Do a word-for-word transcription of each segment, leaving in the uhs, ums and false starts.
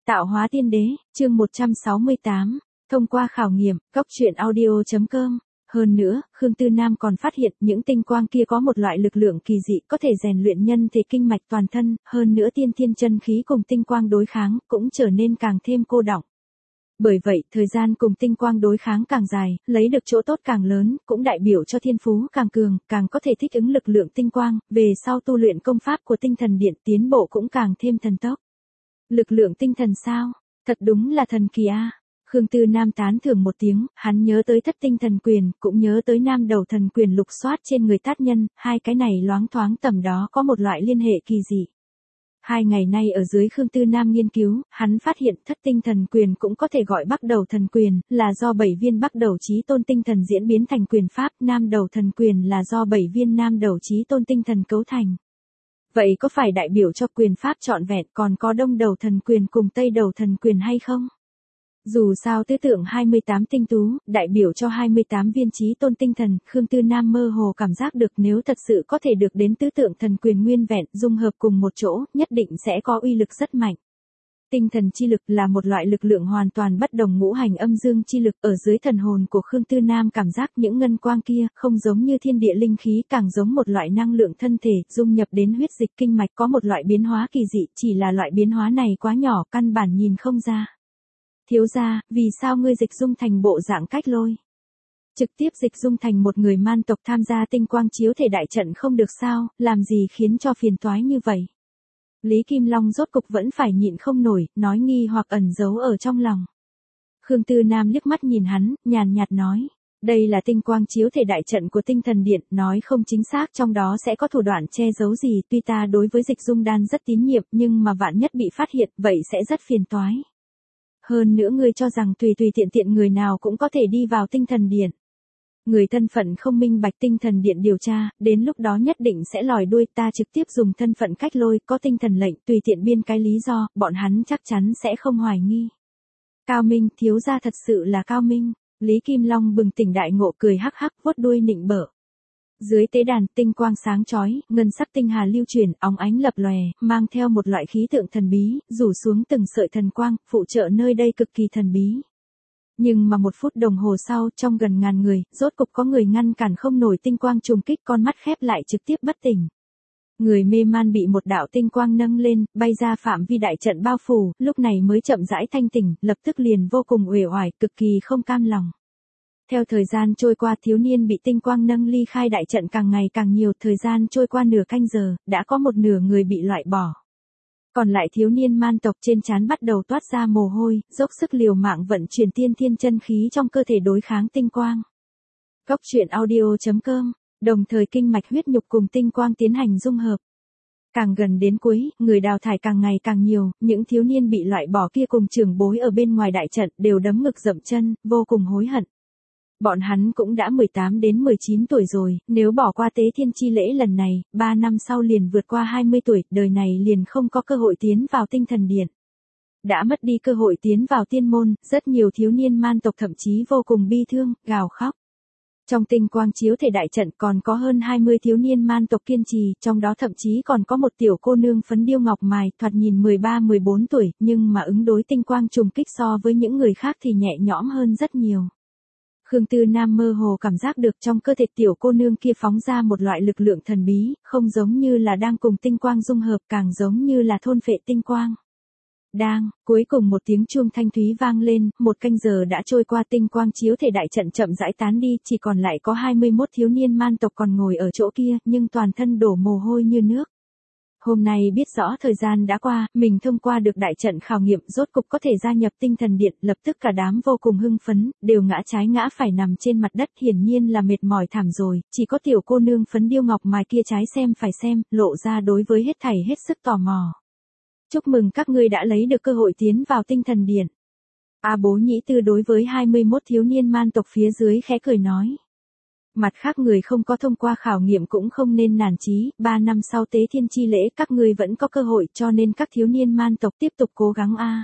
Tạo hóa tiên đế, chương một trăm sáu mươi tám, thông qua khảo nghiệm, cốc truyện audio.com. Hơn nữa, Khương Tư Nam còn phát hiện những tinh quang kia có một loại lực lượng kỳ dị có thể rèn luyện nhân thể kinh mạch toàn thân, hơn nữa tiên thiên chân khí cùng tinh quang đối kháng cũng trở nên càng thêm cô đọng. Bởi vậy, thời gian cùng tinh quang đối kháng càng dài, lấy được chỗ tốt càng lớn, cũng đại biểu cho thiên phú càng cường, càng có thể thích ứng lực lượng tinh quang, về sau tu luyện công pháp của tinh thần điện tiến bộ cũng càng thêm thần tốc. Lực lượng tinh thần sao? Thật đúng là thần kỳ a. Khương Tư Nam tán thưởng một tiếng, hắn nhớ tới thất tinh thần quyền, cũng nhớ tới nam đầu thần quyền lục soát trên người Tát Nhân, hai cái này loáng thoáng tầm đó có một loại liên hệ kỳ dị. Hai ngày nay ở dưới Khương Tư Nam nghiên cứu, hắn phát hiện thất tinh thần quyền cũng có thể gọi bắc đầu thần quyền, là do bảy viên bắc đầu chí tôn tinh thần diễn biến thành quyền pháp, nam đầu thần quyền là do bảy viên nam đầu chí tôn tinh thần cấu thành. Vậy có phải đại biểu cho quyền pháp trọn vẹn còn có đông đầu thần quyền cùng tây đầu thần quyền hay không? Dù sao tứ tượng hai mươi tám tinh tú, đại biểu cho hai mươi tám viên chí tôn tinh thần, Khương Tư Nam mơ hồ cảm giác được nếu thật sự có thể được đến tứ tượng thần quyền nguyên vẹn, dung hợp cùng một chỗ, nhất định sẽ có uy lực rất mạnh. Tinh thần chi lực là một loại lực lượng hoàn toàn bất đồng ngũ hành âm dương chi lực, ở dưới thần hồn của Khương Tư Nam cảm giác những ngân quang kia, không giống như thiên địa linh khí, càng giống một loại năng lượng thân thể, dung nhập đến huyết dịch kinh mạch có một loại biến hóa kỳ dị, chỉ là loại biến hóa này quá nhỏ, căn bản nhìn không ra. Thiếu gia, vì sao ngươi dịch dung thành bộ dạng cách lôi? Trực tiếp dịch dung thành một người man tộc tham gia tinh quang chiếu thể đại trận không được sao, làm gì khiến cho phiền toái như vậy? Lý Kim Long rốt cục vẫn phải nhịn không nổi, nói nghi hoặc ẩn giấu ở trong lòng. Khương Tư Nam liếc mắt nhìn hắn, nhàn nhạt nói, đây là tinh quang chiếu thể đại trận của tinh thần điện, nói không chính xác trong đó sẽ có thủ đoạn che giấu gì, tuy ta đối với dịch dung đan rất tín nhiệm nhưng mà vạn nhất bị phát hiện, vậy sẽ rất phiền toái. Hơn nữa ngươi cho rằng tùy tùy tiện tiện người nào cũng có thể đi vào tinh thần điện. Người thân phận không minh bạch tinh thần điện điều tra, đến lúc đó nhất định sẽ lòi đuôi, ta trực tiếp dùng thân phận cách lôi, có tinh thần lệnh, tùy tiện biên cái lý do, bọn hắn chắc chắn sẽ không hoài nghi. Cao minh, thiếu gia thật sự là cao minh. Lý Kim Long bừng tỉnh đại ngộ cười hắc hắc vuốt đuôi nịnh bợ. Dưới tế đàn tinh quang sáng chói, ngân sắc tinh hà lưu chuyển, óng ánh lập lòe, mang theo một loại khí tượng thần bí, rủ xuống từng sợi thần quang, phụ trợ nơi đây cực kỳ thần bí. Nhưng mà một phút đồng hồ sau, trong gần ngàn người, rốt cục có người ngăn cản không nổi tinh quang trùng kích, con mắt khép lại trực tiếp bất tỉnh. Người mê man bị một đạo tinh quang nâng lên, bay ra phạm vi đại trận bao phủ, lúc này mới chậm rãi thanh tỉnh, lập tức liền vô cùng uể oải, cực kỳ không cam lòng. Theo thời gian trôi qua, thiếu niên bị tinh quang nâng ly khai đại trận càng ngày càng nhiều, thời gian trôi qua nửa canh giờ, đã có một nửa người bị loại bỏ. Còn lại thiếu niên man tộc trên trán bắt đầu toát ra mồ hôi, dốc sức liều mạng vận chuyển tiên thiên chân khí trong cơ thể đối kháng tinh quang. Cốc truyện audio.com, đồng thời kinh mạch huyết nhục cùng tinh quang tiến hành dung hợp. Càng gần đến cuối, người đào thải càng ngày càng nhiều, những thiếu niên bị loại bỏ kia cùng trưởng bối ở bên ngoài đại trận đều đấm ngực dậm chân, vô cùng hối hận. Bọn hắn cũng đã mười tám đến mười chín tuổi rồi, nếu bỏ qua tế thiên chi lễ lần này, ba năm sau liền vượt qua hai mươi tuổi, đời này liền không có cơ hội tiến vào tinh thần điện. Đã mất đi cơ hội tiến vào tiên môn, rất nhiều thiếu niên man tộc thậm chí vô cùng bi thương, gào khóc. Trong tinh quang chiếu thể đại trận còn có hơn hai mươi thiếu niên man tộc kiên trì, trong đó thậm chí còn có một tiểu cô nương phấn điêu ngọc mài, thoạt nhìn mười ba mười bốn tuổi, nhưng mà ứng đối tinh quang trùng kích so với những người khác thì nhẹ nhõm hơn rất nhiều. Khương Tư Nam mơ hồ cảm giác được trong cơ thể tiểu cô nương kia phóng ra một loại lực lượng thần bí, không giống như là đang cùng tinh quang dung hợp, càng giống như là thôn phệ tinh quang. Đang, cuối cùng một tiếng chuông thanh thúy vang lên, một canh giờ đã trôi qua, tinh quang chiếu thể đại trận chậm rãi tán đi, chỉ còn lại có hai mươi mốt thiếu niên man tộc còn ngồi ở chỗ kia, nhưng toàn thân đổ mồ hôi như nước. Hôm nay biết rõ thời gian đã qua, mình thông qua được đại trận khảo nghiệm, rốt cục có thể gia nhập tinh thần điện, lập tức cả đám vô cùng hưng phấn, đều ngã trái ngã phải nằm trên mặt đất, hiển nhiên là mệt mỏi thảm rồi, chỉ có tiểu cô nương phấn điêu ngọc mài kia trái xem phải xem, lộ ra đối với hết thảy hết sức tò mò. Chúc mừng các ngươi đã lấy được cơ hội tiến vào tinh thần điện. A Bố Nhĩ Tư đối với hai mươi mốt thiếu niên man tộc phía dưới khẽ cười nói. Mặt khác người không có thông qua khảo nghiệm cũng không nên nản chí, ba năm sau tế thiên chi lễ các ngươi vẫn có cơ hội, cho nên các thiếu niên man tộc tiếp tục cố gắng a.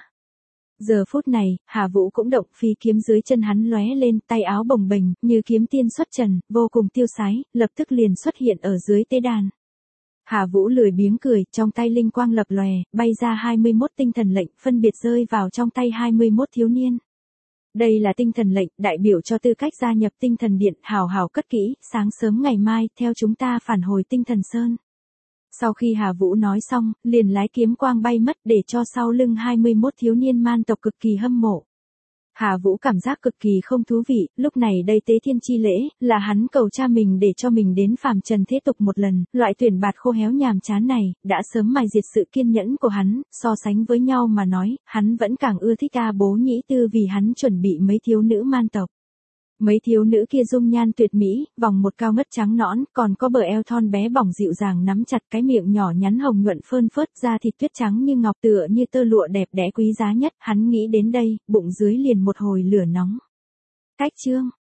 Giờ phút này, Hà Vũ cũng động, phi kiếm dưới chân hắn lóe lên, tay áo bồng bềnh, như kiếm tiên xuất trần, vô cùng tiêu sái, lập tức liền xuất hiện ở dưới tế đàn. Hà Vũ lười biếng cười, trong tay linh quang lập lòe, bay ra hai mươi mốt tinh thần lệnh, phân biệt rơi vào trong tay hai mươi mốt thiếu niên. Đây là tinh thần lệnh, đại biểu cho tư cách gia nhập tinh thần điện, hào hào cất kỹ, sáng sớm ngày mai, theo chúng ta phản hồi tinh thần sơn. Sau khi Hà Vũ nói xong, liền lái kiếm quang bay mất để cho sau lưng hai mươi mốt thiếu niên man tộc cực kỳ hâm mộ. Hà Vũ cảm giác cực kỳ không thú vị, lúc này đây tế thiên chi lễ, là hắn cầu cha mình để cho mình đến phàm trần thế tục một lần, loại tuyển bạt khô héo nhàm chán này, đã sớm mài diệt sự kiên nhẫn của hắn, so sánh với nhau mà nói, hắn vẫn càng ưa thích A Bố Nhĩ Tư vì hắn chuẩn bị mấy thiếu nữ man tộc. Mấy thiếu nữ kia dung nhan tuyệt mỹ, vòng một cao ngất trắng nõn, còn có bờ eo thon bé bỏng dịu dàng nắm chặt cái miệng nhỏ nhắn hồng nhuận phơn phớt, da thịt tuyết trắng như ngọc tựa như tơ lụa đẹp đẽ quý giá nhất, hắn nghĩ đến đây, bụng dưới liền một hồi lửa nóng. Cách chương